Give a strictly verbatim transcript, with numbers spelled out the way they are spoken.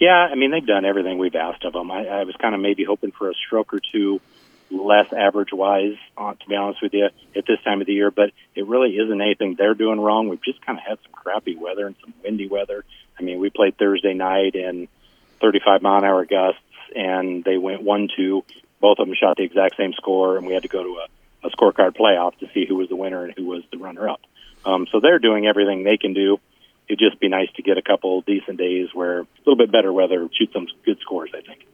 Yeah, I mean, they've done everything we've asked of them. I, I was kind of maybe hoping for a stroke or two less average-wise, uh, to be honest with you, at this time of the year. But it really isn't anything they're doing wrong. We've just kind of had some crappy weather and some windy weather. I mean, we played Thursday night in thirty-five mile an hour gusts, and they went one two. Both of them shot the exact same score, and we had to go to a, a scorecard playoff to see who was the winner and who was the runner-up. Um, so they're doing everything they can do. It'd just be nice to get a couple decent days where a little bit better weather, shoot some good scores, I think.